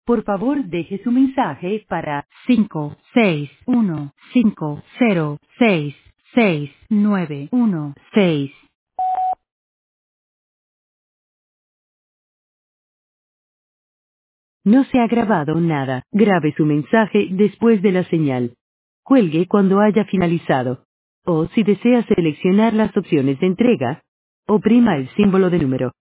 Por favor, deje su mensaje para 56150666916. No se ha grabado nada. Grabe su mensaje después de la señal. Cuelgue cuando haya finalizado. O si desea seleccionar las opciones de entrega, oprima el símbolo de número.